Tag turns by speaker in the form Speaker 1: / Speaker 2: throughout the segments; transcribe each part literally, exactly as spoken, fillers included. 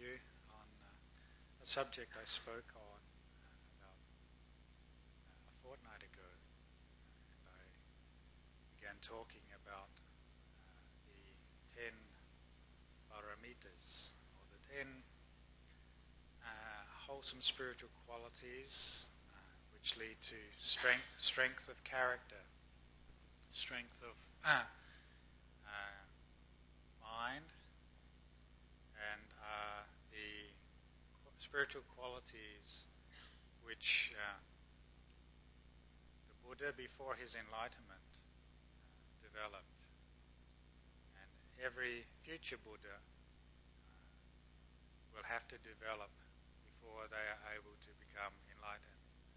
Speaker 1: you on uh, a subject I spoke on uh, about uh, a fortnight ago. And I began talking about uh, the ten paramitas, or the ten uh, wholesome spiritual qualities uh, which lead to strength, strength of character, strength of uh, uh, mind, and uh, the spiritual qualities which uh, the Buddha, before his enlightenment, uh, developed, and every future Buddha uh, will have to develop before they are able to become enlightened.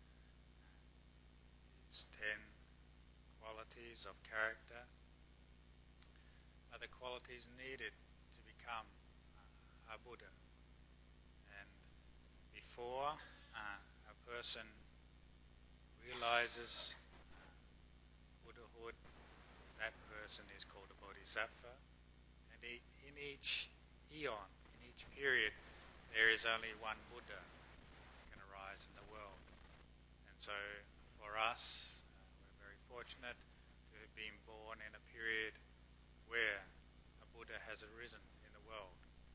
Speaker 1: These ten qualities of character are the qualities needed to become uh, a Buddha. And before uh, a person realizes uh, Buddhahood, that person is called a Bodhisattva. And e- in each eon, in each period, there is only one Buddha that can arise in the world. And so for us, uh, we're very fortunate to have been born in a period where a Buddha has arisen in the world.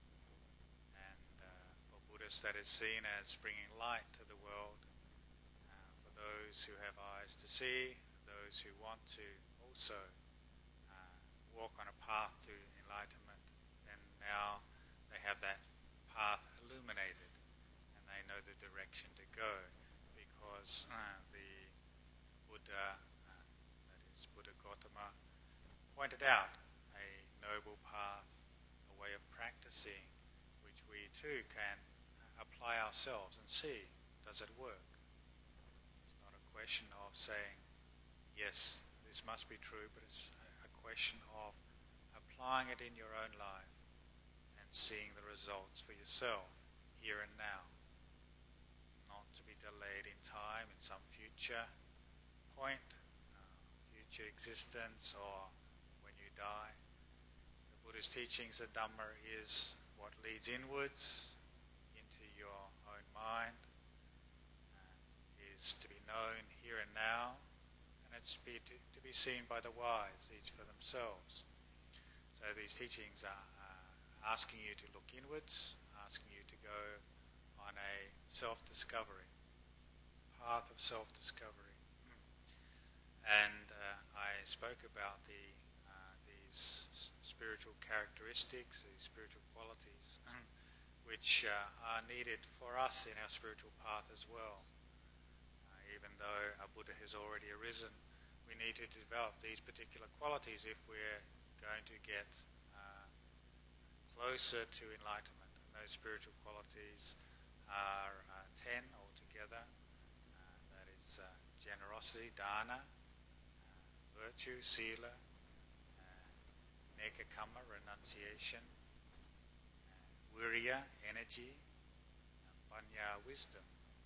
Speaker 1: And uh, for Buddhists, that is seen as bringing light to the world. Uh, for those who have eyes to see, those who want to also uh, walk on a path to enlightenment, then now they have that path illuminated and they know the direction to go, because uh, the Buddha, uh, that is Buddha Gautama, pointed out a noble path, a way of practicing, which we too can apply ourselves and see, does it work? It's not a question of saying, yes, this must be true, but it's a question of applying it in your own life and seeing the results for yourself, here and now, not to be delayed in time, in some future point, uh, future existence, or when you die. The Buddha's teachings, the Dhamma, is what leads inwards into your own mind, uh, is to be known here and now, and it's be to, to be seen by the wise, each for themselves. So these teachings are uh, asking you to look inwards, asking you to go on a self-discovery, path of self-discovery. And uh, I spoke about the uh, these spiritual characteristics, these spiritual qualities, which uh, are needed for us in our spiritual path as well. Uh, even though a Buddha has already arisen, we need to develop these particular qualities if we're going to get uh, closer to enlightenment. And those spiritual qualities are uh, ten altogether. Uh, that is uh, generosity, dana, uh, virtue, sila, uh, nekkhamma, renunciation, uh, virya, energy, and panya, wisdom.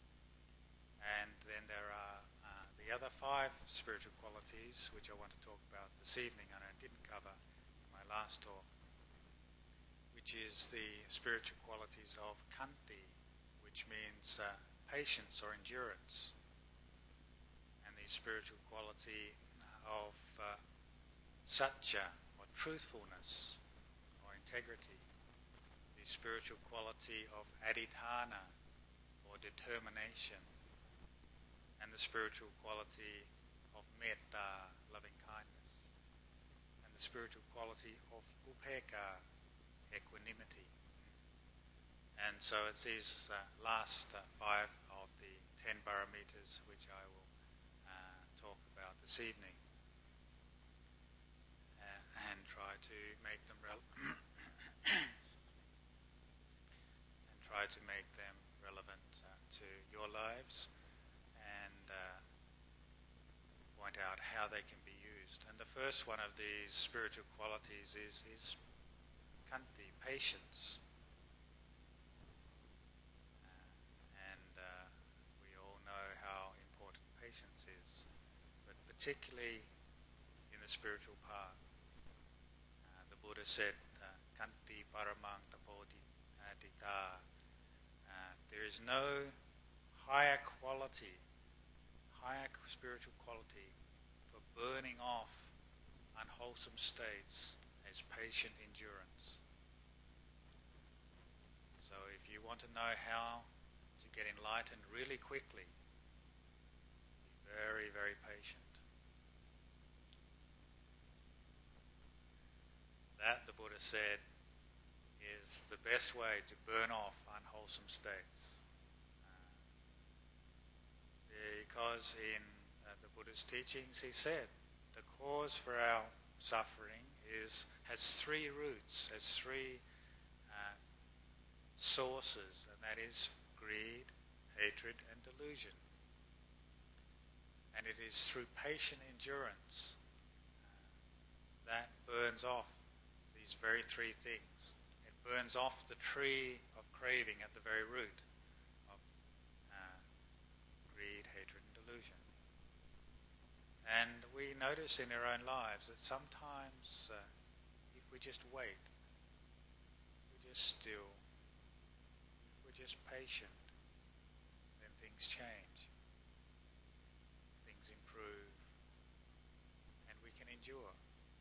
Speaker 1: And then there are uh, the other five spiritual qualities which I want to talk about this evening, and I didn't cover in my last talk, which is the spiritual qualities of khanti, which means uh, patience or endurance, and the spiritual quality of uh, satya, or truthfulness, or integrity, the spiritual quality of adhitthana, or determination, and the spiritual quality of metta, loving kindness, and the spiritual quality of upekkha, equanimity. And so it's these uh, last uh, five of the ten paramitas which I will uh, talk about this evening, uh, and try to make them re- and try to make them relevant uh, to your lives, and uh, point out how they can be used. And the first one of these spiritual qualities is, is khanti, patience. Uh, and uh, we all know how important patience is, but particularly in the spiritual path. Uh, the Buddha said, khanti paramang tapodhi, Adhikar. Uh, there is no higher quality, higher spiritual quality for burning off unwholesome states as patient endurance. So if you want to know how to get enlightened really quickly, be very, very patient. That, the Buddha said, is the best way to burn off unwholesome states. Uh, because in uh, the Buddha's teachings he said the cause for our suffering is has three roots, has three uh, sources, and that is greed, hatred and delusion. And it is through patient endurance uh, that burns off these very three things. It burns off the tree of craving at the very root of uh, greed, hatred and delusion. And we notice in our own lives that sometimes uh, if we just wait, we're just still, we're just patient, then things change, things improve, and we can endure.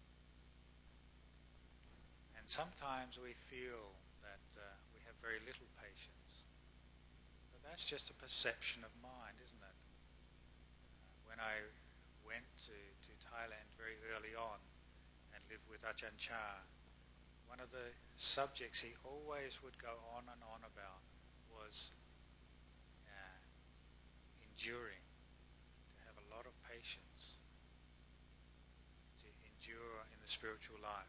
Speaker 1: And sometimes we feel that uh, we have very little patience. But that's just a perception of mind, isn't it? Uh, when I went to, to Thailand very early on and lived with Ajahn Chah, one of the subjects he always would go on and on about was uh, enduring, to have a lot of patience, to endure in the spiritual life.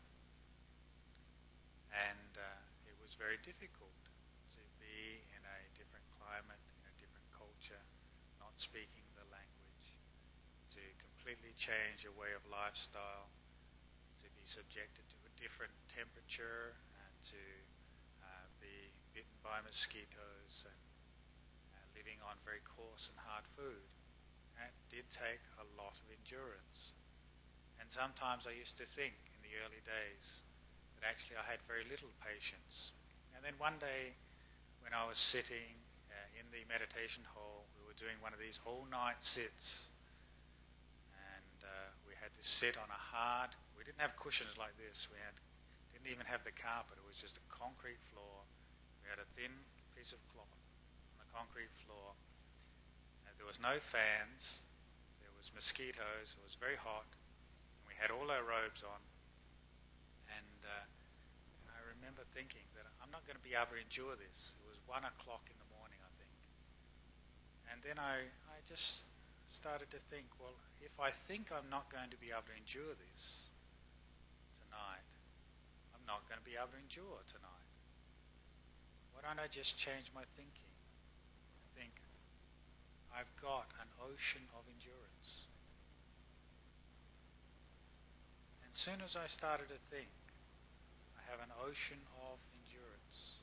Speaker 1: And uh, it was very difficult to be in a different climate, in a different culture, not speaking the language, to completely change your way of lifestyle, to be subjected to a different temperature, and to uh, be bitten by mosquitoes, and uh, living on very coarse and hard food. And it did take a lot of endurance. And sometimes I used to think in the early days that actually I had very little patience. And then one day when I was sitting uh, in the meditation hall, we were doing one of these all-night sits, and uh, we had to sit on a hard, we didn't have cushions like this, we had didn't even have the carpet, it was just a concrete floor. We had a thin piece of cloth on the concrete floor. Uh, there was no fans, there was mosquitoes, it was very hot, and we had all our robes on. And, uh, and I remember thinking that I'm not going to be able to endure this. It was one o'clock in the morning, I think. And then I, I just started to think, well, if I think I'm not going to be able to endure this tonight, I'm not going to be able to endure tonight. Why don't I just change my thinking? I think I've got an ocean of endurance. And as soon as I started to think, I have an ocean of endurance,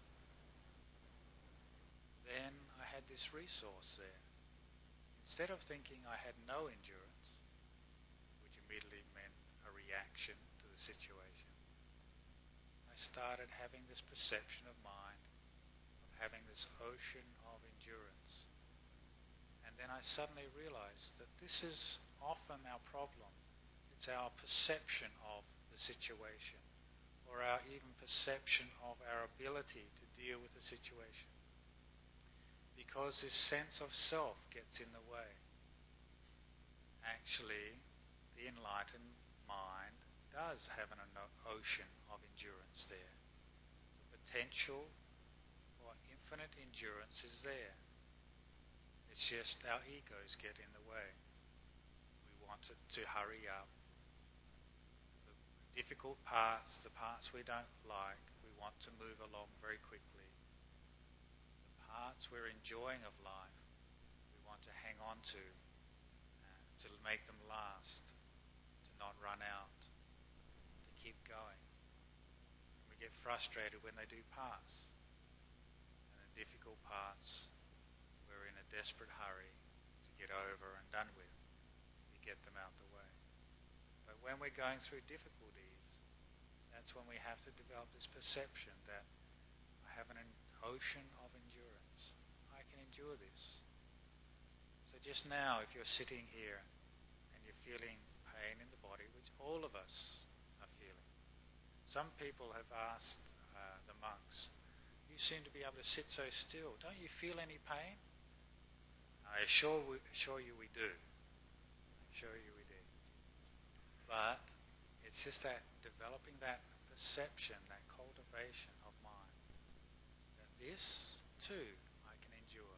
Speaker 1: then I had this resource there. Instead of thinking I had no endurance, which immediately meant a reaction to the situation, I started having this perception of mind, of having this ocean of endurance. And then I suddenly realized that this is often our problem. It's our perception of the situation, or our even perception of our ability to deal with the situation. Because this sense of self gets in the way. Actually, the enlightened mind does have an ocean of endurance there. The potential for infinite endurance is there. It's just our egos get in the way. We want it to hurry up. The difficult parts, the parts we don't like, we want to move along very quickly. The parts we're enjoying of life, we want to hang on to, uh, to make them last, to not run out, to keep going. And we get frustrated when they do pass. And the difficult parts, we're in a desperate hurry to get over and done with, to get them out the way. But when we're going through difficulties, that's when we have to develop this perception that I have an ocean of endurance. I can endure this. So just now, if you're sitting here and you're feeling pain in the body, which all of us are feeling. Some people have asked uh, the monks, you seem to be able to sit so still. Don't you feel any pain? I assure, we, assure you we do. I assure you we do. But it's just that developing that perception, that cultivation of mind, that this too I can endure.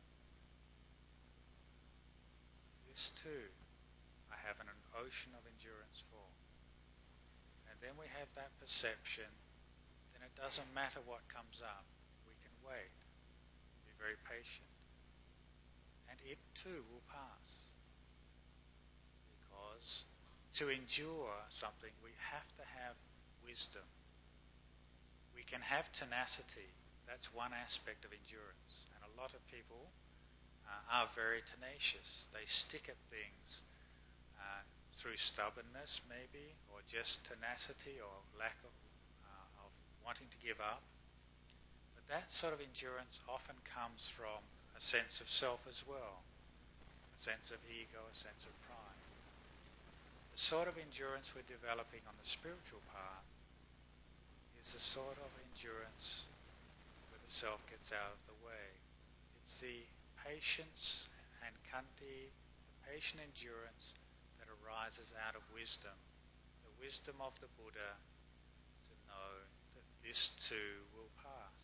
Speaker 1: This too I have an ocean of endurance for. And then we have that perception, then it doesn't matter what comes up. We can wait, be very patient. And it too will pass. Because to endure something, we have to have wisdom. We can have tenacity. That's one aspect of endurance. And a lot of people uh, are very tenacious. They stick at things uh, through stubbornness maybe, or just tenacity or lack of, uh, of wanting to give up. But that sort of endurance often comes from a sense of self as well, a sense of ego, a sense of pride. The sort of endurance we're developing on the spiritual path is the sort of endurance where the self gets out of the way. It's the patience and khanti, the patient endurance that arises out of wisdom, the wisdom of the Buddha to know that this too will pass.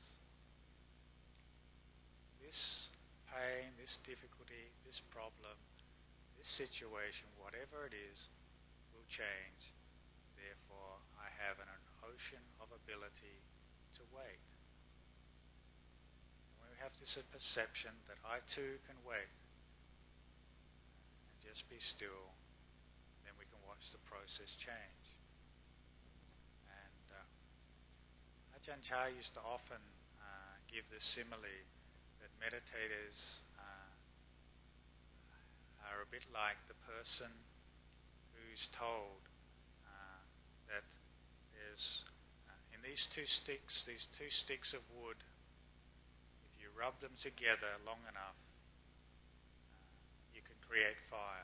Speaker 1: This pain, this difficulty, this problem, this situation, whatever it is, will change. Therefore, I have an ocean of ability to wait. When we have this perception that I too can wait and just be still, then we can watch the process change. And uh, Ajahn Chah used to often uh, give this simile that meditators uh, are a bit like the person who's told uh, that there's uh, in these two sticks, these two sticks of wood, if you rub them together long enough, uh, you can create fire.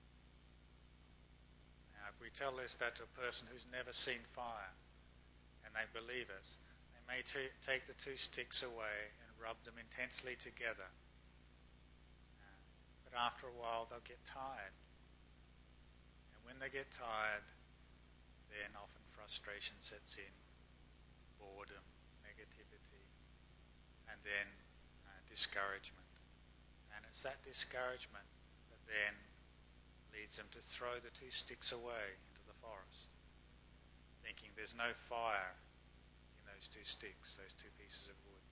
Speaker 1: Now, if we tell this that to a person who's never seen fire, and they believe us, they may t- take the two sticks away and rub them intensely together. Uh, but after a while, they'll get tired. When they get tired, then often frustration sets in, boredom, negativity, and then uh, discouragement. And it's that discouragement that then leads them to throw the two sticks away into the forest, thinking there's no fire in those two sticks, those two pieces of wood.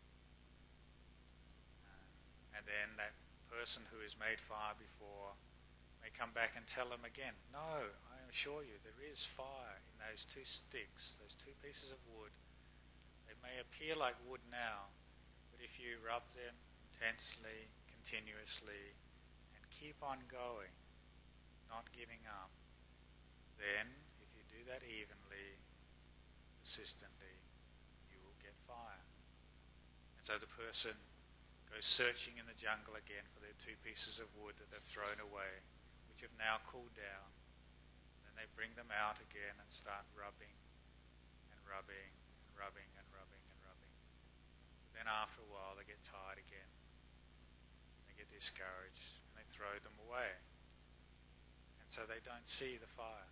Speaker 1: Uh, and then that person who has made fire before may come back and tell them again, no, I assure you there is fire in those two sticks, those two pieces of wood. They may appear like wood now, but if you rub them intensely, continuously, and keep on going, not giving up, then if you do that evenly, persistently, you will get fire. And so the person goes searching in the jungle again for their two pieces of wood that they've thrown away, which have now cooled down. Then they bring them out again and start rubbing and rubbing and rubbing and rubbing and rubbing. But then after a while they get tired again. They get discouraged and they throw them away. And so they don't see the fire.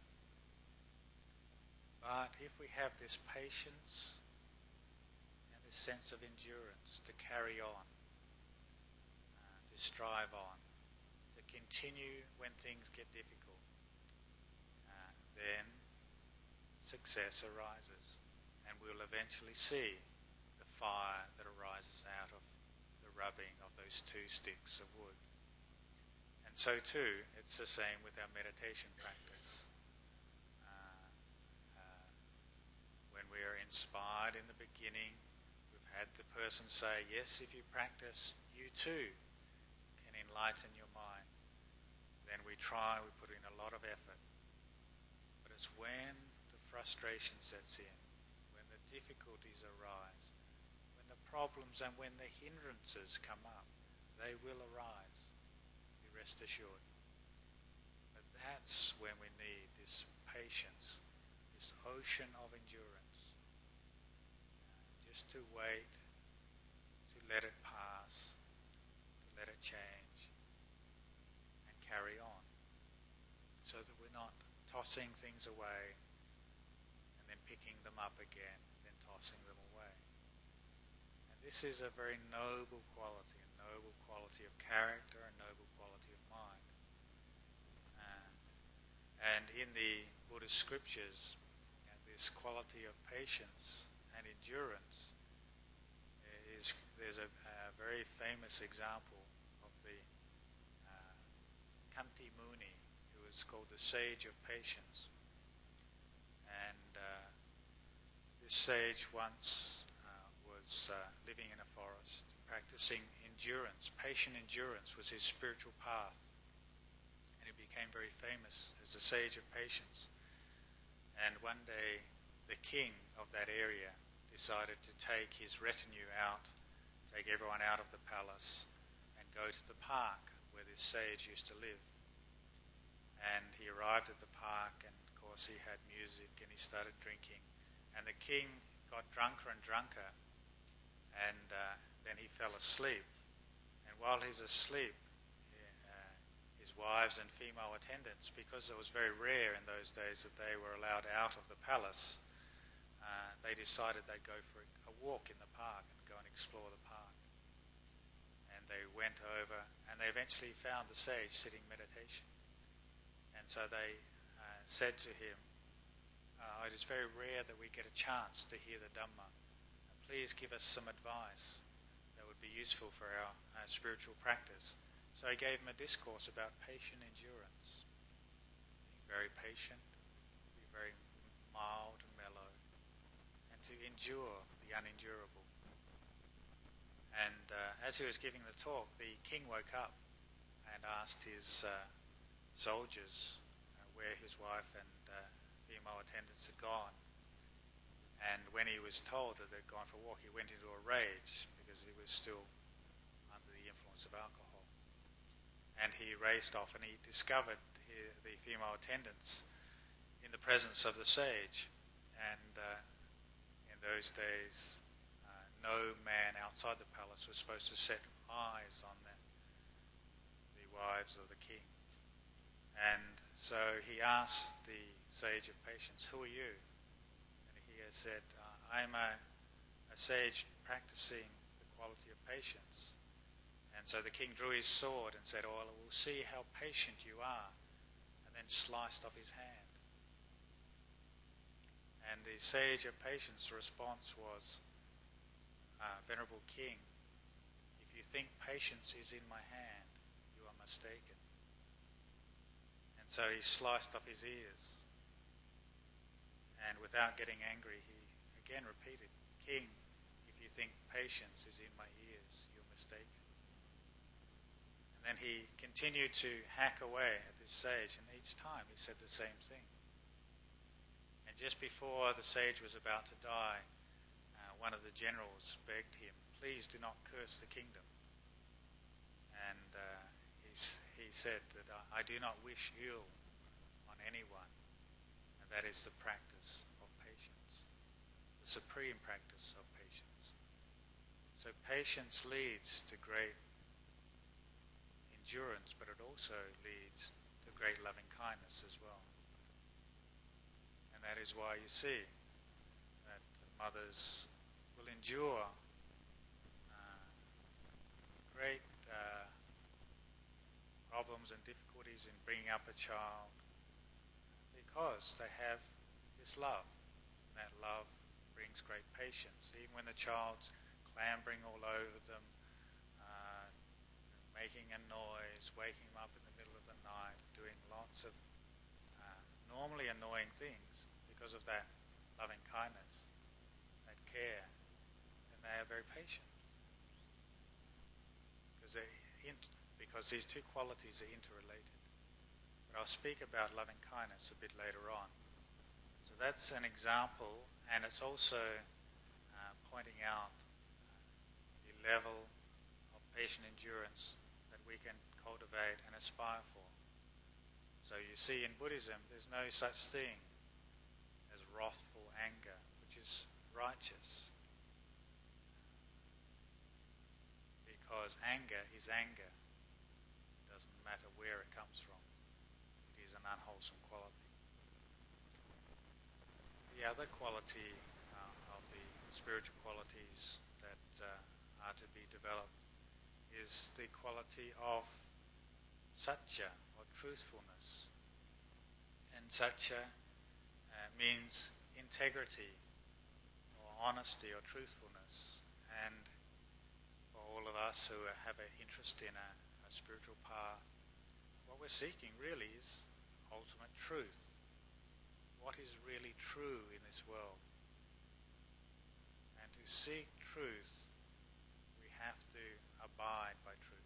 Speaker 1: But if we have this patience and this sense of endurance to carry on, uh, to strive on, continue when things get difficult, uh, then success arises, and we'll eventually see the fire that arises out of the rubbing of those two sticks of wood. And so too, it's the same with our meditation practice. Uh, uh, when we are inspired in the beginning, we've had the person say, yes, if you practice, you too can enlighten your mind. Then we try, we put in a lot of effort. But it's when the frustration sets in, when the difficulties arise, when the problems and when the hindrances come up, they will arise, be rest assured. But that's when we need this patience, this ocean of endurance, uh, just to wait, to let it pass, to let it change, and carry on, so that we're not tossing things away and then picking them up again, then tossing them away. And this is a very noble quality, a noble quality of character, a noble quality of mind. Uh, and in the Buddhist scriptures, you know, this quality of patience and endurance is, there's a, a very famous example of the uh, Kanti Muni, who is called the Sage of Patience. And uh, this sage once uh, was uh, living in a forest, practicing endurance. Patient endurance was his spiritual path. And he became very famous as the Sage of Patience. And one day, the king of that area decided to take his retinue out, take everyone out of the palace, and go to the park where this sage used to live. And he arrived at the park, and of course he had music, and he started drinking. And the king got drunker and drunker, and uh, then he fell asleep. And while he's asleep, uh, his wives and female attendants, because it was very rare in those days that they were allowed out of the palace, uh, they decided they'd go for a walk in the park and go and explore the park. And they went over, and they eventually found the sage sitting meditation. And so they uh, said to him, uh, it is very rare that we get a chance to hear the Dhamma. Please give us some advice that would be useful for our, our spiritual practice. So he gave him a discourse about patient endurance. Being very patient, be very mild and mellow, and to endure the unendurable. And uh, as he was giving the talk, the king woke up and asked his uh, soldiers uh, where his wife and uh, female attendants had gone. And when he was told that they'd gone for a walk, he went into a rage because he was still under the influence of alcohol. And he raced off, and he discovered the, the female attendants in the presence of the sage. And uh, in those days, uh, no man outside the palace was supposed to set eyes on them, the wives of the king. And so he asked the Sage of Patience, "Who are you?" And he has said, uh, "I'm a, a sage practicing the quality of patience." And so the king drew his sword and said, "Oh, well, we'll see how patient you are," and then sliced off his hand. And the Sage of Patience response was, uh, "Venerable King, if you think patience is in my hand, you are mistaken." And so he sliced off his ears. And without getting angry, he again repeated, "King, if you think patience is in my ears, you're mistaken." And then he continued to hack away at this sage, and each time he said the same thing. And just before the sage was about to die, uh, one of the generals begged him, "Please do not curse the kingdom." And uh, he, he said that, "I do not wish ill on anyone," and that is the practice of patience, the supreme practice of patience. So patience leads to great endurance, but it also leads to great loving kindness as well. And that is why you see that mothers will endure uh, great uh, problems and difficulties in bringing up a child because they have this love. And that love brings great patience. Even when the child's clambering all over them, uh, making a noise, waking them up in the middle of the night, doing lots of uh, normally annoying things, because of that loving kindness, that care, and they are very patient. Because, they int- because these two qualities are interrelated. But I'll speak about loving kindness a bit later on. So that's an example, and it's also uh, pointing out level of patient endurance that we can cultivate and aspire for. So you see, in Buddhism, there's no such thing as wrathful anger, which is righteous. Because anger is anger. It doesn't matter where it comes from. It is an unwholesome quality. The other quality uh, of the spiritual qualities that uh, are to be developed is the quality of satya, or truthfulness. And satya uh, means integrity, or honesty, or truthfulness. And for all of us who have an interest in a, a spiritual path, what we're seeking really is ultimate truth. What is really true in this world? And to seek truth, we have to abide by truth.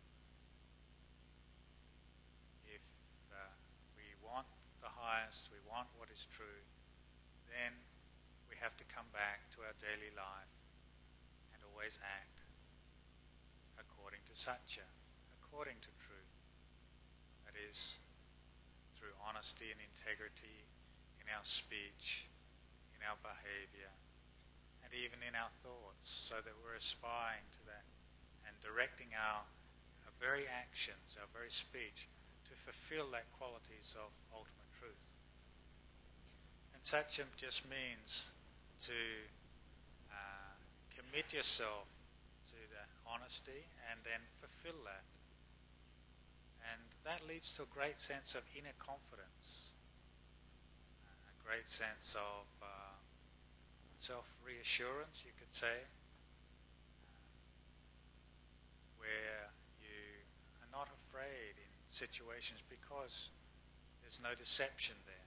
Speaker 1: If uh, we want the highest, we want what is true, then we have to come back to our daily life and always act according to satya, according to truth. That is, through honesty and integrity in our speech, in our behavior, and even in our thoughts, so that we're aspiring to that and directing our, our very actions, our very speech, to fulfill that qualities of ultimate truth. And satya just means to uh, commit yourself to the honesty and then fulfill that. And that leads to a great sense of inner confidence, a great sense of uh, self-reassurance, you could say, where you are not afraid in situations because there's no deception there.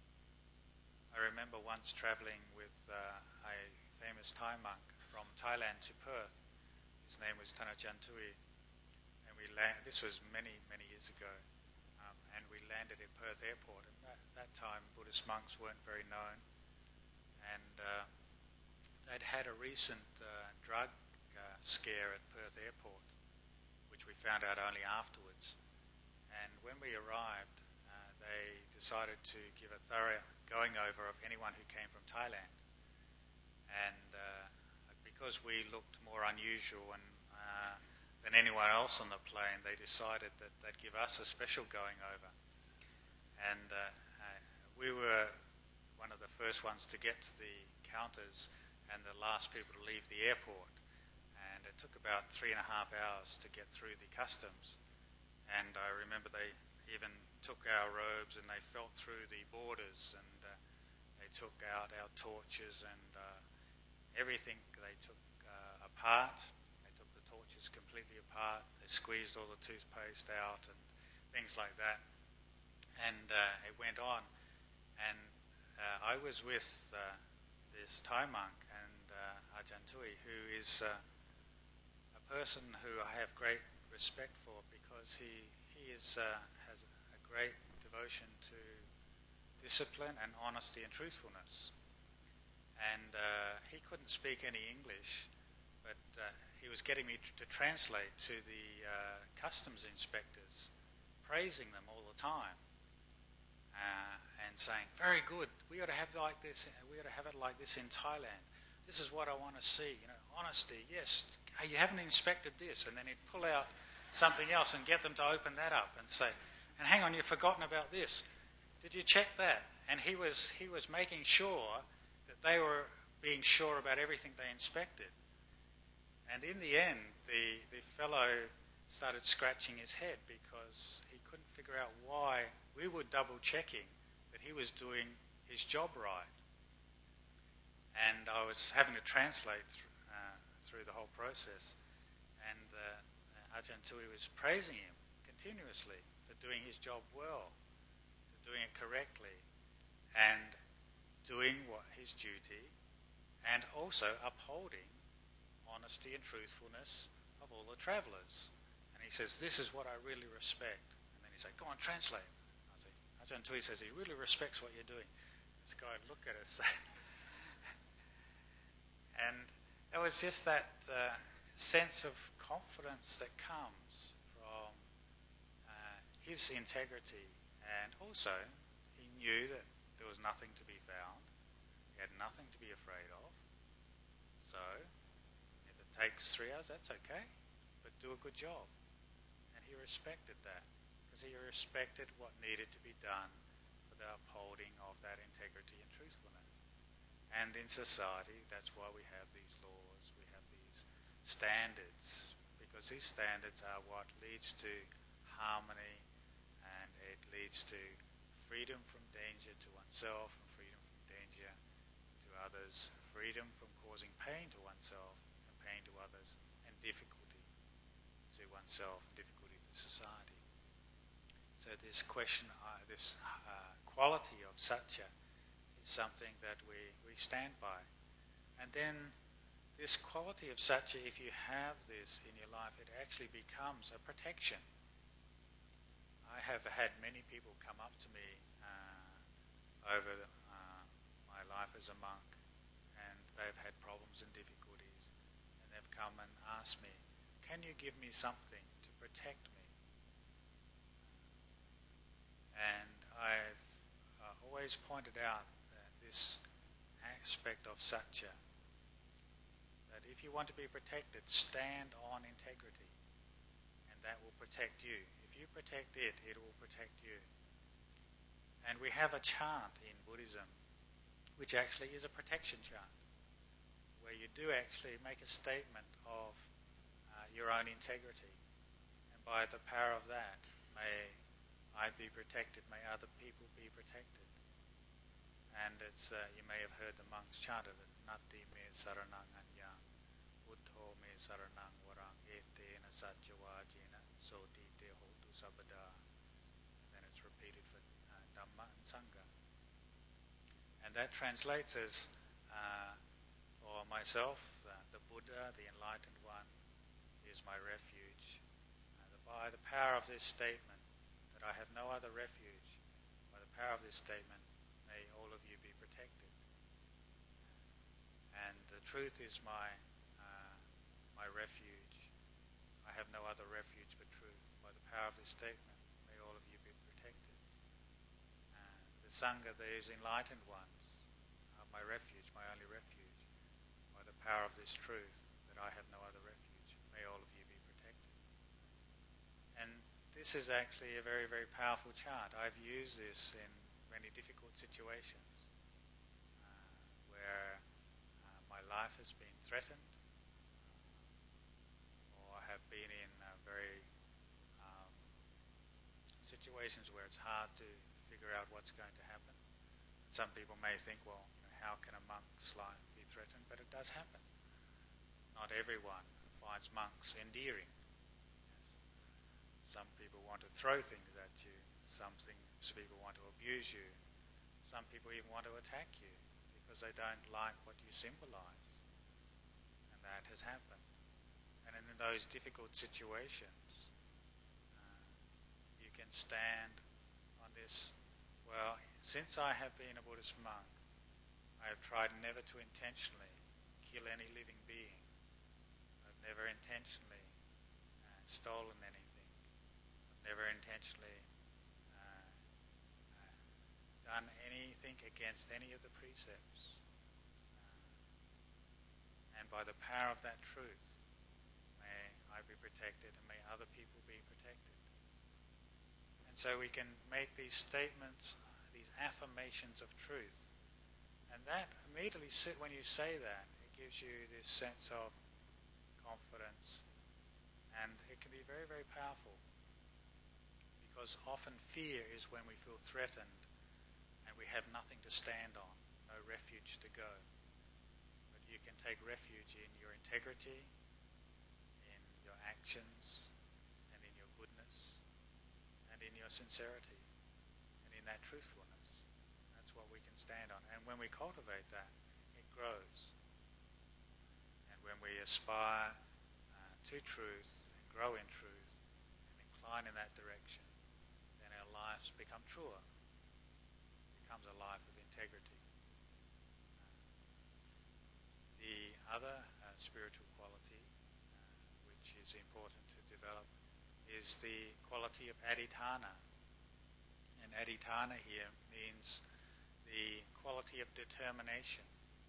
Speaker 1: I remember once travelling with uh, a famous Thai monk from Thailand to Perth. His name was Thanachantui, and we land- this was many, many years ago, um, and we landed at Perth Airport. And at that time, Buddhist monks weren't very known, and uh, they'd had a recent uh, drug uh, scare at Perth Airport, which we found out only afterwards. And when we arrived, uh, they decided to give a thorough going over of anyone who came from Thailand. And uh, because we looked more unusual and, uh, than anyone else on the plane, they decided that they'd give us a special going over. And uh, uh, we were one of the first ones to get to the counters and the last people to leave the airport. And it took about three and a half hours to get through the customs. And I remember they even took our robes and they felt through the borders, and uh, they took out our torches and uh, everything they took uh, apart. They took the torches completely apart. They squeezed all the toothpaste out and things like that. And uh, it went on. And uh, I was with uh, this Thai monk and uh, Ajahn Tui, who is uh, a person who I have great respect for, because he he is uh, has a great devotion to discipline and honesty and truthfulness. And uh, he couldn't speak any English, but uh, he was getting me to, to translate to the uh, customs inspectors, praising them all the time, uh, and saying, "Very good. We ought to have like this. We ought to have it like this in Thailand. This is what I want to see. You know, honesty. Yes. Hey, you haven't inspected this." And then he'd pull out something else and get them to open that up and say, "And hang on, you've forgotten about this. Did you check that?" And he was he was making sure that they were being sure about everything they inspected. And in the end, the, the fellow started scratching his head because he couldn't figure out why we were double checking that he was doing his job right. And I was having to translate th- uh, through the whole process. And uh, Ajahn Tui was praising him continuously for doing his job well, for doing it correctly, and doing what his duty, and also upholding honesty and truthfulness of all the travellers. And he says, "This is what I really respect." And then he said, "Go on, translate." I say, Ajahn Tui says he really respects what you're doing. This guy would look at us. And it was just that uh, sense of confidence that comes from uh, his integrity, and also he knew that there was nothing to be found, he had nothing to be afraid of, so if it takes three hours, that's okay, but do a good job. And he respected that, because he respected what needed to be done for the upholding of that integrity and truthfulness. And in society, that's why we have these laws, we have these standards, because these standards are what leads to harmony, and it leads to freedom from danger to oneself, and freedom from danger to others, freedom from causing pain to oneself and pain to others, and difficulty to oneself and difficulty to society. So this question, uh, this uh, quality of satya is something that we, we stand by. And then this quality of satya, if you have this in your life, it actually becomes a protection. I have had many people come up to me uh, over uh, my life as a monk, and they've had problems and difficulties, and they've come and asked me, can you give me something to protect me? And I've uh, always pointed out that this aspect of satya, that if you want to be protected, stand on integrity, and that will protect you. If you protect it, it will protect you. And we have a chant in Buddhism, which actually is a protection chant, where you do actually make a statement of uh, your own integrity. And by the power of that, may I be protected, may other people be protected. And it's uh, you may have heard the monks chant it, Nati me saranang anyang, Buddho me saranang warang, etena satchavajena, soti te hotu sabada. Then it's repeated for uh, Dhamma and Sangha. And that translates as, uh, for myself, uh, the Buddha, the Enlightened One, is my refuge. Uh, the, by the power of this statement, that I have no other refuge, by the power of this statement, may all of you be protected. And the truth is my uh, my refuge. I have no other refuge but truth. By the power of this statement, may all of you be protected. Uh, the Sangha, these enlightened ones, are my refuge, my only refuge. By the power of this truth, that I have no other refuge, may all of you be protected. And this is actually a very, very powerful chant. I've used this in many difficult situations uh, where uh, my life has been threatened, or I have been in uh, very um, situations where it's hard to figure out what's going to happen. Some people may think, well, you know, how can a monk's life be threatened? But it does happen. Not everyone finds monks endearing. Yes. Some people want to throw things at you. Some things, people want to abuse you. Some people even want to attack you because they don't like what you symbolize. And that has happened. And in those difficult situations, uh, you can stand on this, well, since I have been a Buddhist monk, I have tried never to intentionally kill any living being. I've never intentionally uh, stolen anything. I've never intentionally uh, uh, done anything against any of the precepts. Uh, and by the power of that truth, may I be protected, and may other people be protected. And so we can make these statements, these affirmations of truth. And that immediately, when you say that, it gives you this sense of confidence. And it can be very, very powerful. Because often fear is when we feel threatened and we have nothing to stand on, no refuge to go. But you can take refuge in your integrity, in your actions, and in your goodness, and in your sincerity, and in that truthfulness. That's what we can stand on. And when we cultivate that, it grows. And when we aspire uh, to truth, and grow in truth, and incline in that direction, then our lives become truer. It becomes a life of integrity. Uh, the other uh, spiritual quality uh, is important to develop is the quality of adhitthana. And adhitthana here means the quality of determination.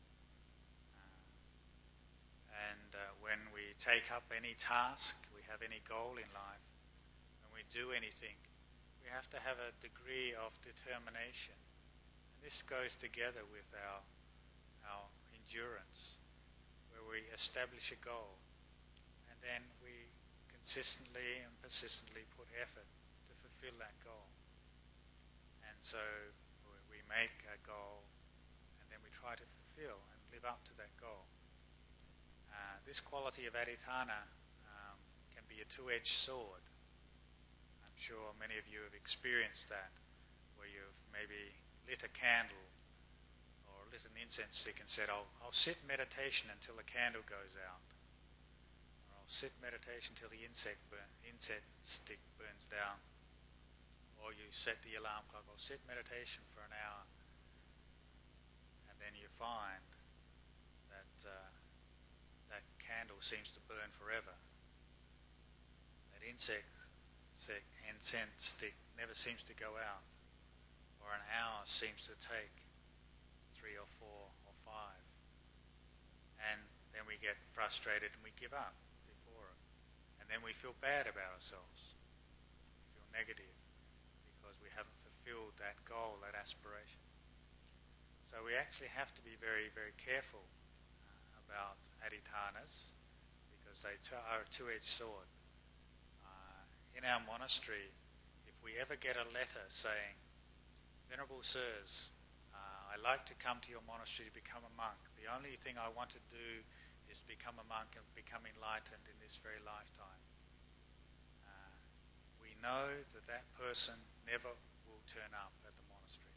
Speaker 1: Uh, and uh, when we take up any task, we have any goal in life, when we do anything, we have to have a degree of determination. And this goes together with our, our endurance, where we establish a goal, and then we consistently and persistently put effort to fulfill that goal. And so we make a goal, and then we try to fulfill and live up to that goal. Uh, this quality of adhitthana um, can be a two-edged sword. I'm sure many of you have experienced that, where you've maybe lit a candle or lit an incense stick and said, I'll, I'll sit meditation until the candle goes out. Or I'll sit meditation till the insect burn, incense stick burns down. Or you set the alarm clock, I'll sit meditation for an hour. And then you find that uh, that candle seems to burn forever. That insect stick, incense stick never seems to go out. Or an hour seems to take three or four or five. And then we get frustrated and we give up before it. And then we feel bad about ourselves. We feel negative because we haven't fulfilled that goal, that aspiration. So we actually have to be very, very careful uh, about adhitthanas, because they t- are a two-edged sword. Uh, in our monastery, if we ever get a letter saying, Venerable Sirs, uh, I'd like to come to your monastery to become a monk. The only thing I want to do is become a monk and become enlightened in this very lifetime. Uh, we know that that person never will turn up at the monastery.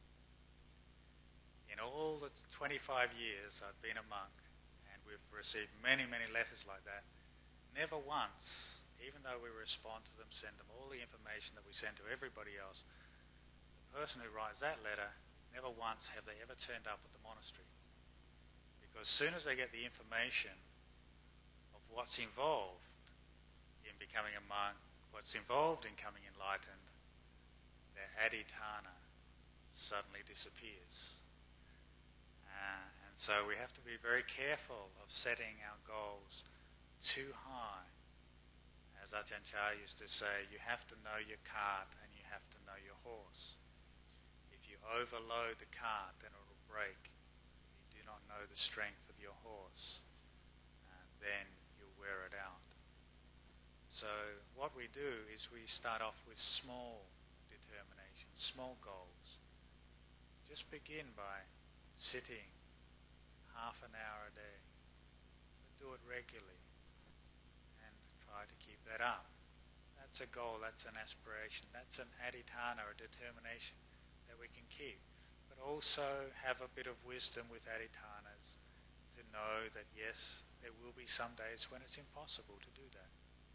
Speaker 1: In all the twenty-five years I've been a monk, and we've received many, many letters like that, never once, even though we respond to them, send them all the information that we send to everybody else, the person who writes that letter, never once have they ever turned up at the monastery. Because as soon as they get the information of what's involved in becoming a monk, what's involved in becoming enlightened, their adhitthana suddenly disappears. Uh, and so we have to be very careful of setting our goals too high. As Ajahn Chah used to say, you have to know your cart and you have to know your horse. If you overload the cart, then it will break. If you do not know the strength of your horse, uh, then you'll wear it out. So what we do is we start off with small determination, small goals. Just begin by sitting half an hour a day. But do it regularly and try to keep that up. That's a goal, that's an aspiration, that's an adhitthana, or determination that we can keep. But also have a bit of wisdom with adhitthanas to know that yes, there will be some days when it's impossible to do that.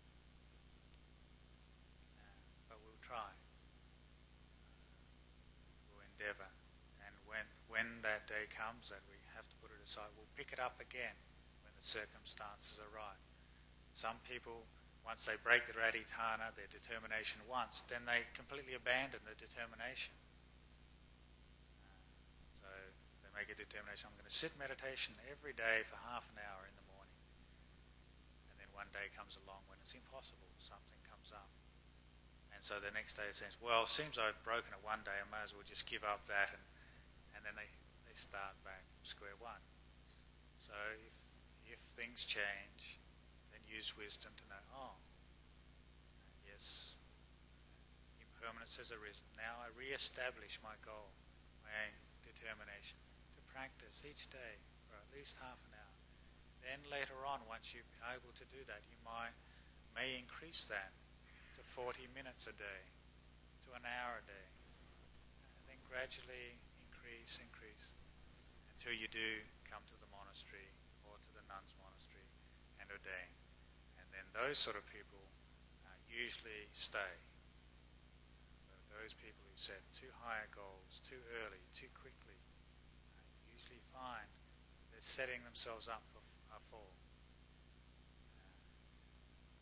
Speaker 1: But we'll try. We'll endeavour. And when, when that day comes that we have to put it aside, we'll pick it up again when the circumstances are right. Some people, once they break their adhitthana, their determination once, then they completely abandon the determination. Uh, so they make a determination, I'm going to sit meditation every day for half an hour in the morning. And then one day comes along when it's impossible, something comes up. And so the next day it says, well, it seems I've broken it one day, I may as well just give up that, and, and then they, they start back from square one. So if, if things change, then use wisdom to know, oh, yes, impermanence has arisen. Now I re-establish my goal, my determination, to practice each day for at least half an hour. Then later on, once you're able to do that, you might may increase that to forty minutes a day, to an hour a day. And then gradually increase, increase, until you do come to the monastery or to the nuns' monastery and ordain. And then those sort of people uh, usually stay. So those people who set too high goals too early, too quickly, uh, usually find they're setting themselves up for a fall. Uh,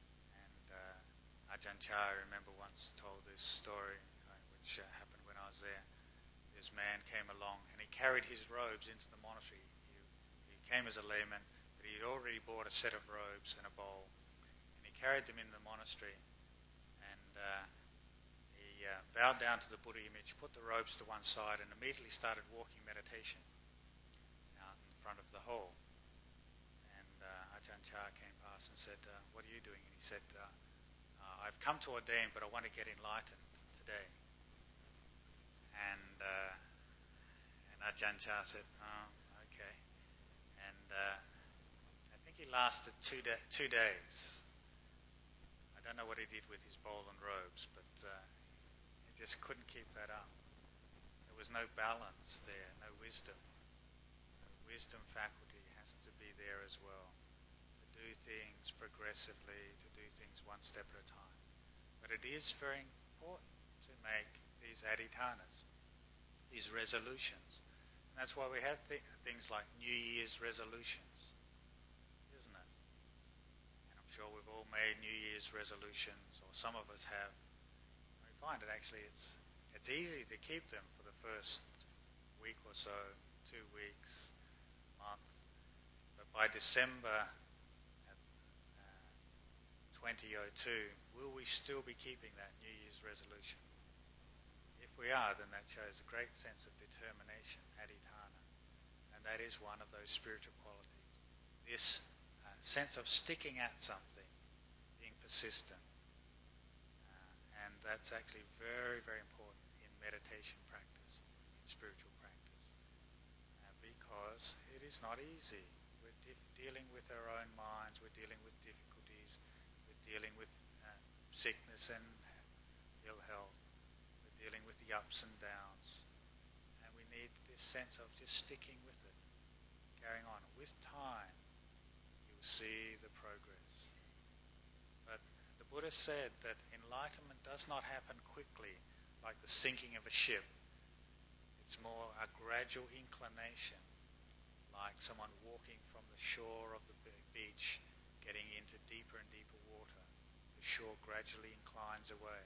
Speaker 1: Ajahn Chah, I remember, once told this story, uh, which uh, happened when I was there. This man came along and he carried his robes into the monastery. He, he came as a layman, but he had already bought a set of robes and a bowl. And he carried them in the monastery. And uh, he uh, bowed down to the Buddha image, put the robes to one side, and immediately started walking meditation out in front of the hall. And uh, Ajahn Chah came past and said, uh, "What are you doing?" And he said, uh, uh, "I've come to ordain, but I want to get enlightened today." And uh, and Ajahn Chah said, "Oh, okay." And uh, I think he lasted two da- two days. I don't know what he did with his bowl and robes, but uh, he just couldn't keep that up. There was no balance there, no wisdom. The wisdom faculty has to be there as well, to do things progressively, to do things one step at a time. But it is very important to make these adhitanas, these resolutions. And that's why we have th- things like New Year's resolutions, isn't it? And I'm sure we've all made New Year's resolutions, or some of us have. We find it actually it's it's easy to keep them for the first week or so, two weeks, month. But by December uh, twenty oh two, will we still be keeping that New Year's resolution? If we are, then that shows a great sense of determination, adhitana. And that is one of those spiritual qualities. This uh, sense of sticking at something, being persistent. Uh, and that's actually very, very important in meditation practice, in spiritual practice. Uh, because it is not easy. We're de- dealing with our own minds, we're dealing with difficulties, we're dealing with uh, sickness and ill health. Dealing with the ups and downs, and we need this sense of just sticking with it, carrying on. With time, you'll see the progress. But the Buddha said that enlightenment does not happen quickly, like the sinking of a ship. It's more a gradual inclination, like someone walking from the shore of the beach, getting into deeper and deeper water. The shore gradually inclines away.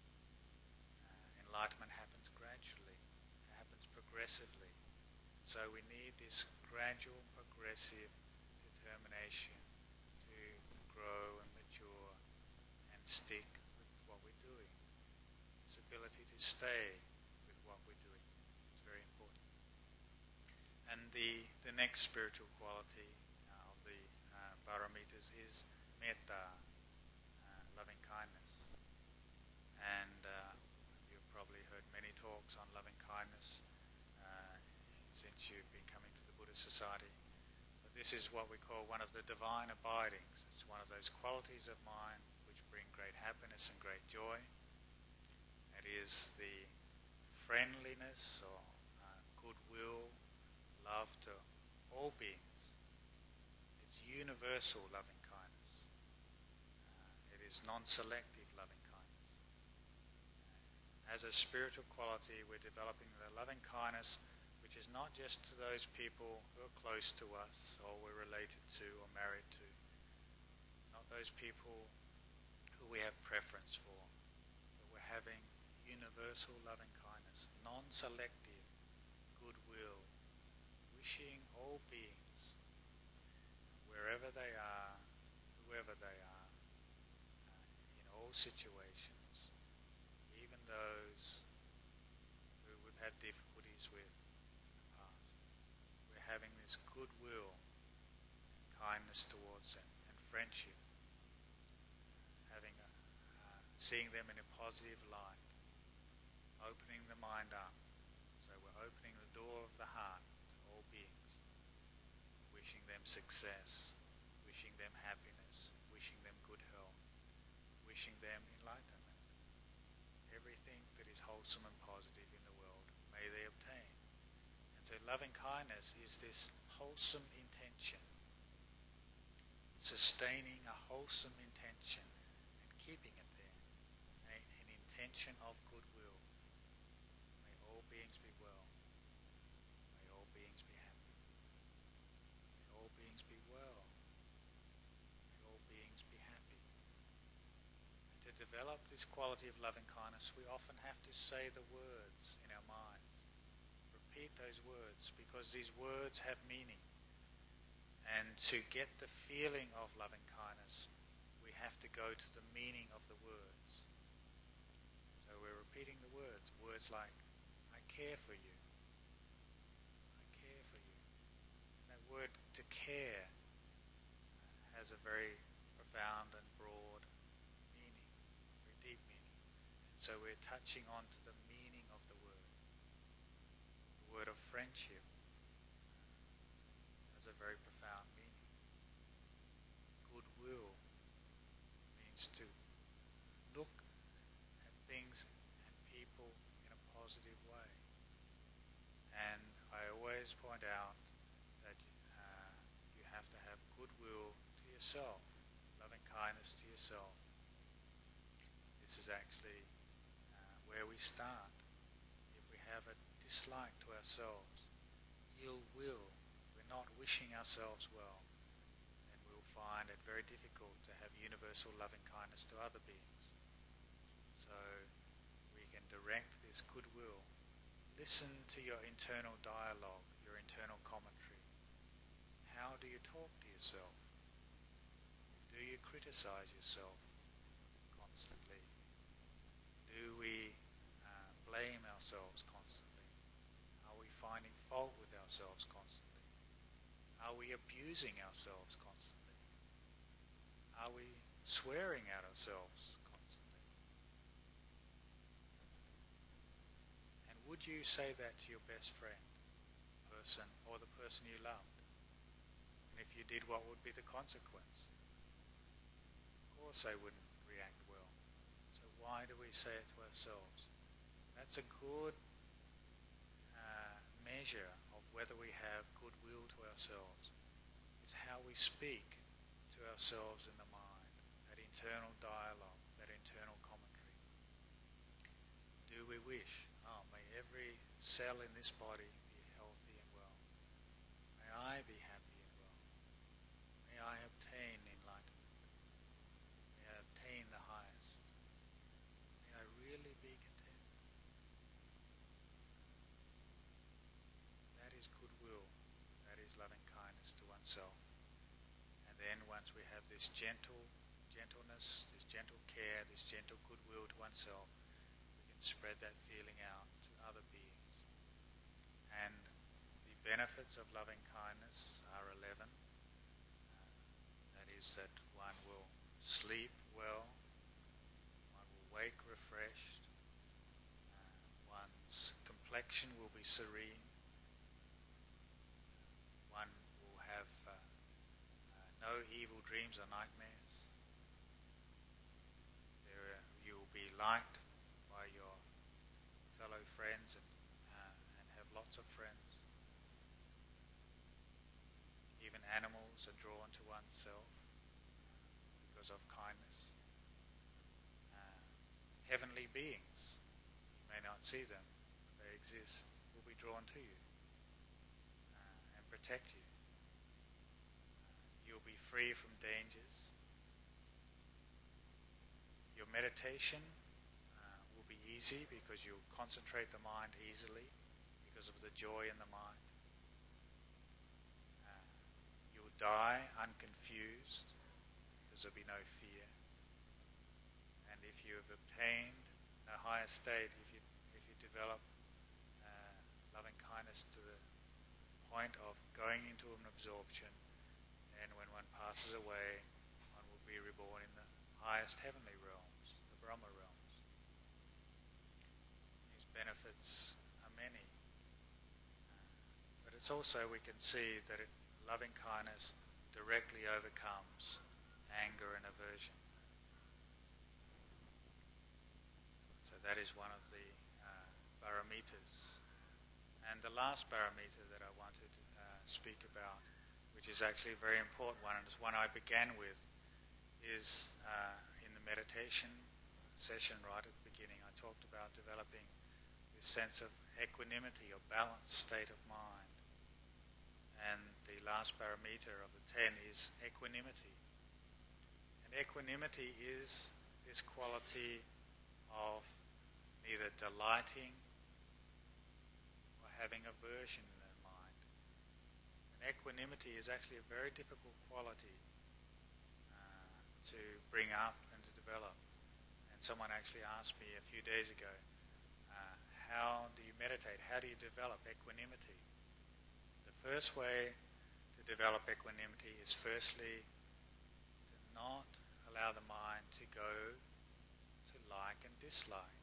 Speaker 1: Enlightenment happens gradually, it happens progressively. So we need this gradual, progressive determination to grow and mature and stick with what we're doing. This ability to stay with what we're doing is very important. And the, the next spiritual quality uh, of the uh, paramitas is metta, uh, loving kindness. And uh, probably heard many talks on loving kindness uh, since you've been coming to the Buddhist Society. But this is what we call one of the divine abidings. It's one of those qualities of mind which bring great happiness and great joy. It is the friendliness or uh, goodwill, love to all beings. It's universal loving kindness. Uh, it is non-selective loving kindness. As a spiritual quality, we're developing the loving kindness, which is not just to those people who are close to us, or we're related to, or married to. Not those people who we have preference for, but we're having universal loving kindness, non-selective goodwill, wishing all beings, wherever they are, whoever they are, uh, in all situations, even those who we've had difficulties with in the past. We're having this goodwill and kindness towards them, and friendship, having a, uh, seeing them in a positive light, opening the mind up. So we're opening the door of the heart to all beings, wishing them success, wishing them happiness, wishing them good health, wishing them enlightenment. Everything that is wholesome and positive in the world, may they obtain. And so loving kindness is this wholesome intention, sustaining a wholesome intention and keeping it there, a, an intention of goodwill. May all beings be well. May all beings be happy. May all beings be well. May all beings be happy. And to develop this quality of loving kindness, we often have to say the words in our minds. Repeat those words, because these words have meaning. And to get the feeling of loving kindness, we have to go to the meaning of the words. So we're repeating the words. Words like, I care for you. I care for you. And that word to care has a very profound and broad meaning, very deep meaning. So we're touching on to the meaning of the word. The word of friendship has a very profound meaning. Goodwill means to look at things and people in a positive way. And I always point out that uh, you have to have goodwill to yourself, loving kindness to yourself. This is actually uh, where we start. If we have a dislike to ourselves, ill will, we're not wishing ourselves well, then we'll find it very difficult to have universal loving kindness to other beings. So we can direct this goodwill. Listen to your internal dialogue, your internal commentary. How do you talk to yourself? Do you criticize yourself constantly? Do we uh, blame ourselves constantly? Are we finding fault with ourselves constantly? Are we abusing ourselves constantly? Are we swearing at ourselves constantly? And would you say that to your best friend, person, or the person you loved? And if you did, what would be the consequence? Of course they wouldn't react well. So why do we say it to ourselves? That's a good uh, measure of whether we have goodwill to ourselves. It's how we speak to ourselves in the mind, that internal dialogue, that internal commentary. Do we wish, oh, may every cell in this body be healthy and well. May I be happy and well. May I obtain enlightenment. May I obtain the highest. May I really be content. That is goodwill. That is loving kindness to oneself. And then once we have this gentle gentleness, this gentle care, this gentle goodwill to oneself, we can spread that feeling out to other beings. And the benefits of loving kindness are eleven. Uh, that is that one will sleep well, one will wake refreshed, uh, one's complexion will be serene, one will have uh, uh, no evil dreams or nightmares. There, uh, you will be liked by your fellow friends and, uh, and have lots of friends. Even animals are drawn to oneself because of kindness. Uh, heavenly beings, you may not see them, but they exist, will be drawn to you uh, and protect you. You'll be free from dangers. Your meditation uh, will be easy because you'll concentrate the mind easily because of the joy in the mind. Uh, you'll die unconfused because there'll be no fear. And if you have obtained a higher state, if you if you develop uh, loving kindness to the point of going into an absorption, and when one passes away, one will be reborn in the highest heavenly realms, the Brahma realms. These benefits are many. Uh, but it's also, we can see that it, loving kindness directly overcomes anger and aversion. So that is one of the uh, paramitas. And the last paramita that I wanted to uh, speak about, which is actually a very important one, and it's one I began with, is uh, in the meditation session right at the beginning. I talked about developing this sense of equanimity or balanced state of mind. And the last parameter of the ten is equanimity. And equanimity is this quality of neither delighting or having aversion in the mind. And equanimity is actually a very difficult quality uh, to bring up and to develop. And someone actually asked me a few days ago, uh, how do you meditate? How do you develop equanimity? The first way to develop equanimity is firstly to not allow the mind to go to like and dislike,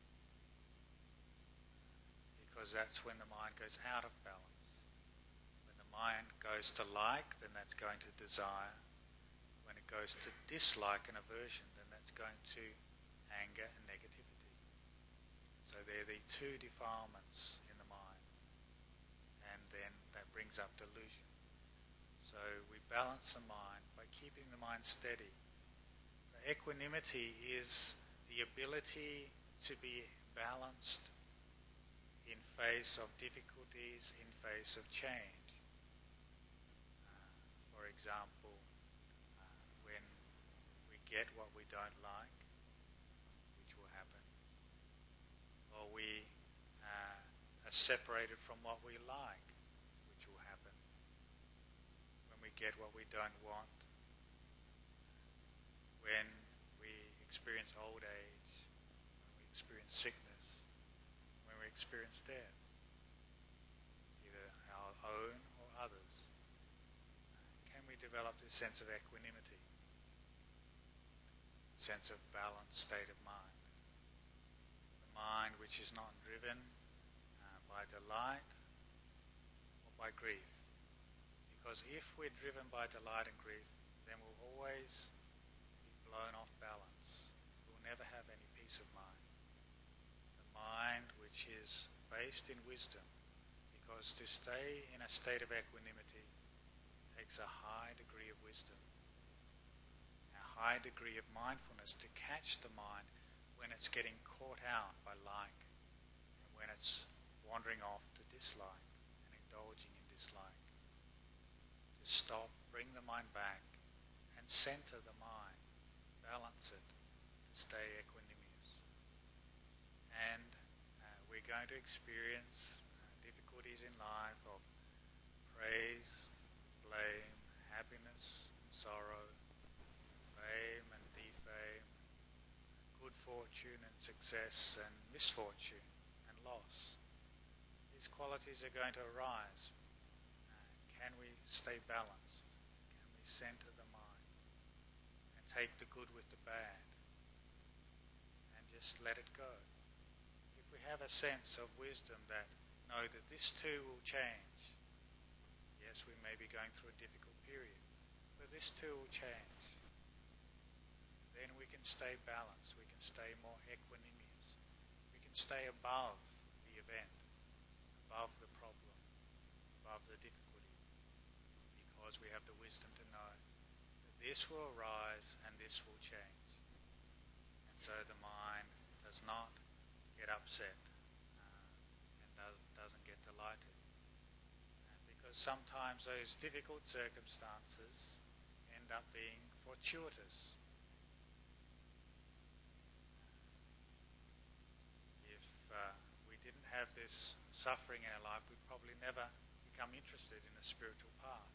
Speaker 1: because that's when the mind goes out of balance. When the mind goes to like, then that's going to desire. When it goes to dislike and aversion, then that's going to anger and negativity. So they're the two defilements in the mind, and then that brings up delusion. So we balance the mind by keeping the mind steady. Equanimity is the ability to be balanced in face of difficulties, in face of change. Uh, for example, uh, when we get what we don't like, which will happen, or we uh, are separated from what we like, which will happen. When we get what we don't want, when we experience old age, when we experience sickness, when we experience death, either our own or others, can we develop this sense of equanimity, sense of balanced state of mind? The mind which is not driven uh, by delight or by grief. Because if we're driven by delight and grief, then we'll always blown off balance. We'll never have any peace of mind. The mind which is based in wisdom, because to stay in a state of equanimity takes a high degree of wisdom, a high degree of mindfulness to catch the mind when it's getting caught out by like, and when it's wandering off to dislike and indulging in dislike. To stop, bring the mind back and center the mind, balance it, to stay equanimous. And uh, we're going to experience uh, difficulties in life of praise, blame, happiness, sorrow, fame and defame, good fortune and success, and misfortune and loss. These qualities are going to arise. Uh, can we stay balanced? Can we center the mind? Take the good with the bad and just let it go. If we have a sense of wisdom that know that this too will change, yes, we may be going through a difficult period, but this too will change, then we can stay balanced, we can stay more equanimous, we can stay above the event, above the problem, above the difficulty, because we have the wisdom to know this will arise and this will change. And so the mind does not get upset uh, and does, doesn't get delighted. Uh, because sometimes those difficult circumstances end up being fortuitous. If uh, we didn't have this suffering in our life, we'd probably never become interested in a spiritual path.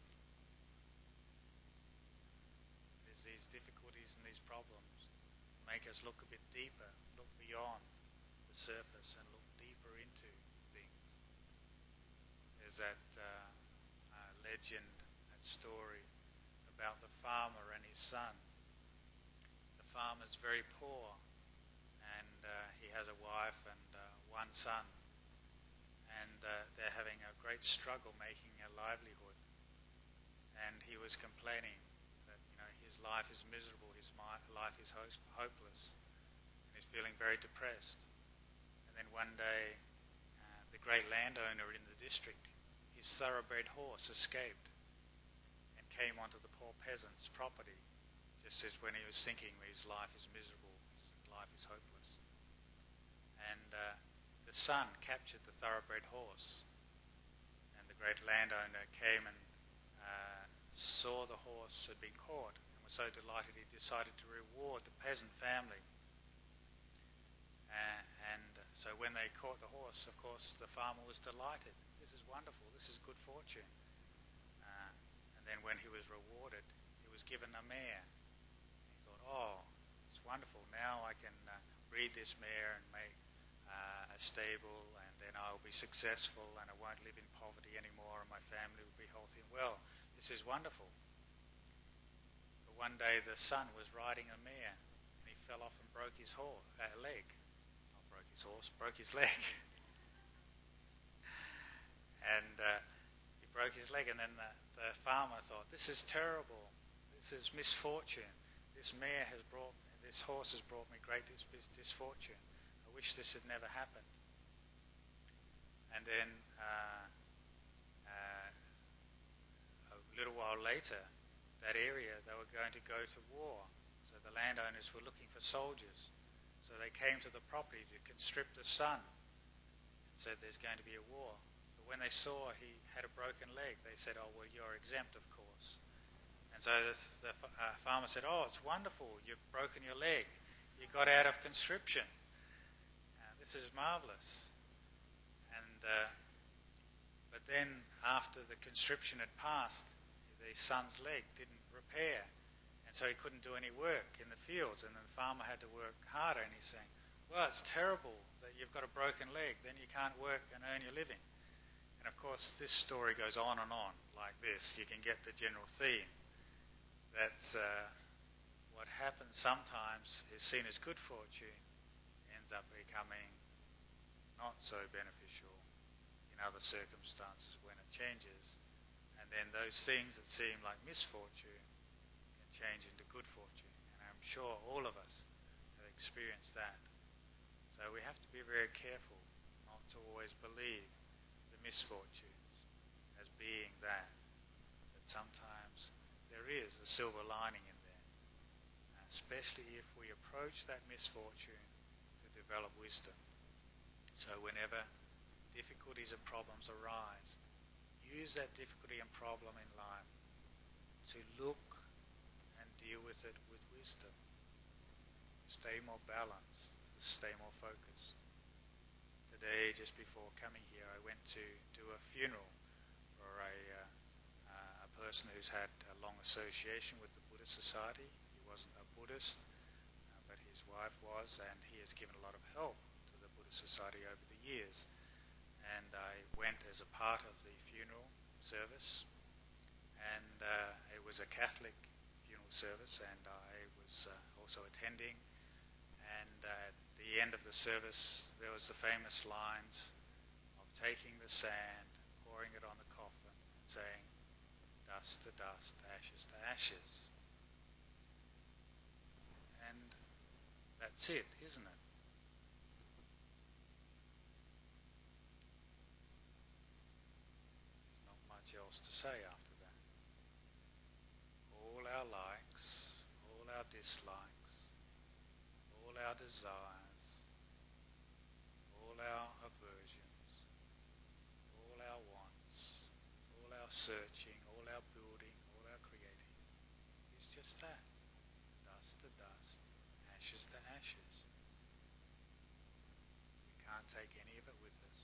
Speaker 1: These difficulties and these problems make us look a bit deeper, look beyond the surface and look deeper into things. There's that uh, uh, legend, that story about the farmer and his son. The farmer's very poor and uh, he has a wife and uh, one son, and uh, they're having a great struggle making a livelihood, and he was complaining life is miserable, his life is hopeless, and he's feeling very depressed. And then one day, uh, the great landowner in the district, his thoroughbred horse escaped and came onto the poor peasant's property, just as when he was thinking his life is miserable, his life is hopeless. And uh, the son captured the thoroughbred horse, and the great landowner came and uh, saw the horse had been caught, was so delighted he decided to reward the peasant family. Uh, and so when they caught the horse, of course, the farmer was delighted. This is wonderful. This is good fortune. Uh, and then when he was rewarded, he was given a mare. He thought, oh, it's wonderful. Now I can uh, breed this mare and make uh, a stable, and then I'll be successful and I won't live in poverty anymore, and my family will be healthy and well. This is wonderful. But one day the son was riding a mare and he fell off and broke his horse, uh, leg. His horse broke his leg. and uh, he broke his leg, and then the, the farmer thought, this is terrible. This is misfortune. This mare has brought, this horse has brought me great dis- misfortune. I wish this had never happened. And then uh, uh, a little while later, that area, they were going to go to war. So the landowners were looking for soldiers. So they came to the property to conscript the son and said there's going to be a war. But when they saw he had a broken leg, they said, oh, well, you're exempt, of course. And so the, the uh, farmer said, oh, it's wonderful. You've broken your leg. You got out of conscription. Uh, this is marvelous. And uh, but then after the conscription had passed, the son's leg didn't repair. And so he couldn't do any work in the fields, and the farmer had to work harder, and he's saying, well, it's terrible that you've got a broken leg, then you can't work and earn your living. And of course, this story goes on and on like this. You can get the general theme that uh, what happens sometimes is seen as good fortune, ends up becoming not so beneficial in other circumstances when it changes. And then those things that seem like misfortune change into good fortune, and I'm sure all of us have experienced that. So we have to be very careful not to always believe the misfortunes as being that, that sometimes there is a silver lining in there, especially if we approach that misfortune to develop wisdom. So whenever difficulties and problems arise, use that difficulty and problem in life to look deal with it with wisdom. Stay more balanced, stay more focused. Today, just before coming here, I went to do a funeral for a, uh, uh, a person who's had a long association with the Buddhist Society. He wasn't a Buddhist, uh, but his wife was, and he has given a lot of help to the Buddhist Society over the years. And I went as a part of the funeral service, and uh, it was a Catholic service, and I was uh, also attending, and uh, at the end of the service there was the famous lines of taking the sand, pouring it on the coffin, and saying, dust to dust, ashes to ashes. And that's it, isn't it? There's not much else to say after that. All our likes, all our dislikes, all our desires, all our aversions, all our wants, all our searching, all our building, all our creating is just that. Dust to dust, ashes to ashes. We can't take any of it with us.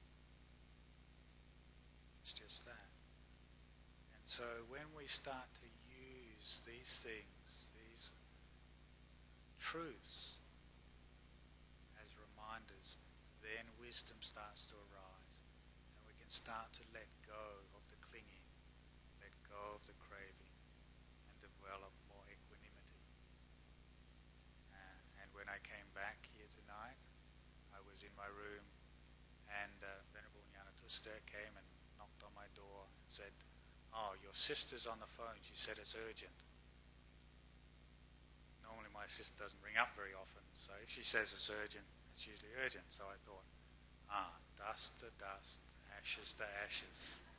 Speaker 1: It's just that. And so when we start to use these things, these truths as reminders, then wisdom starts to arise, and we can start to let go of the clinging, let go of the craving, and develop more equanimity. Uh, and when I came back here tonight, I was in my room, and uh, Venerable Ñāṇatusta came and knocked on my door and said, oh, your sister's on the phone. She said it's urgent. Normally my sister doesn't ring up very often, so if she says it's urgent, it's usually urgent. So I thought, ah, dust to dust, ashes to ashes.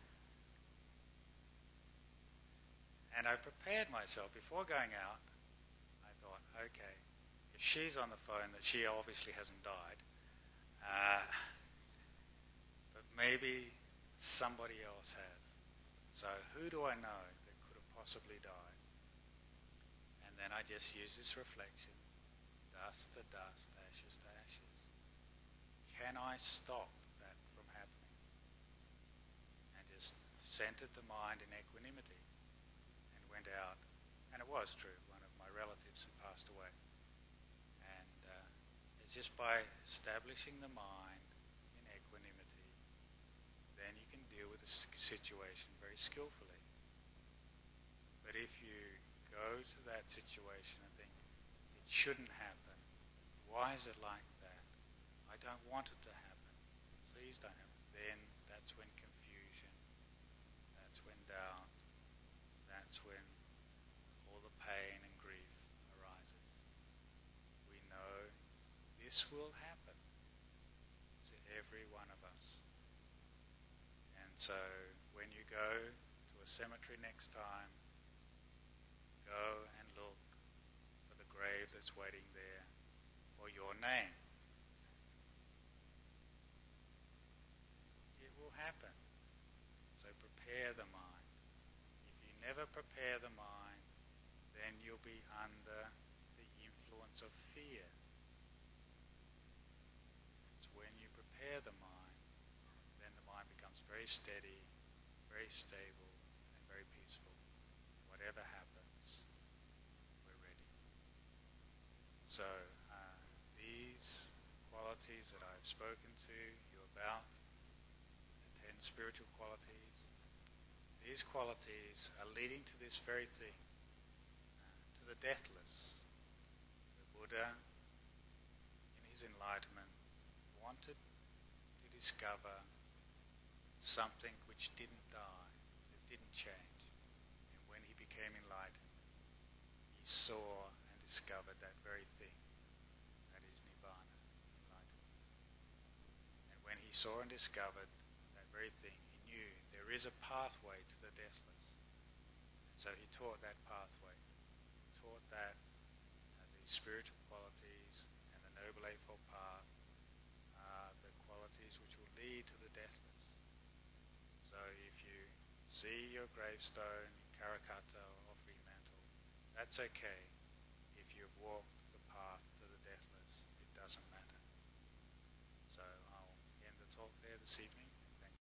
Speaker 1: And I prepared myself before going out. I thought, okay, if she's on the phone, that she obviously hasn't died. Uh, but maybe somebody else has. So who do I know that could have possibly died? then I just use this reflection, dust to dust, ashes to ashes. Can I stop that from happening? And just centered the mind in equanimity and went out. And it was true, one of my relatives had passed away. And uh, it's just by establishing the mind in equanimity, then you can deal with the situation very skillfully. But if you go to that situation and think, it shouldn't happen, why is it like that? I don't want it to happen. Please don't happen. Then that's when confusion, that's when doubt, that's when all the pain and grief arises. We know this will happen to every one of us. And so when you go to a cemetery next time, go and look for the grave that's waiting there for your name. It will happen. So prepare the mind. If you never prepare the mind, then you'll be under the influence of fear. It's when you prepare the mind, then the mind becomes very steady, very stable, and very peaceful. Whatever happens, we're ready. So uh, these qualities that I've spoken to you about, the ten spiritual qualities, these qualities are leading to this very thing, uh, to the deathless. The Buddha, in his enlightenment, wanted to discover something which didn't die, that didn't change. And when he became enlightened, he saw and discovered that very thing. That is Nibbana, enlightenment. And when he saw and discovered that very thing, he knew there is a pathway to the deathless. And so he taught that pathway. He taught that uh, the spiritual qualities and the Noble Eightfold Path are the qualities which will lead to the deathless. So if you see your gravestone in Karrakatta or Fremantle, that's okay. If you've walked the path to the deathless, it doesn't matter. So I'll end the talk there this evening.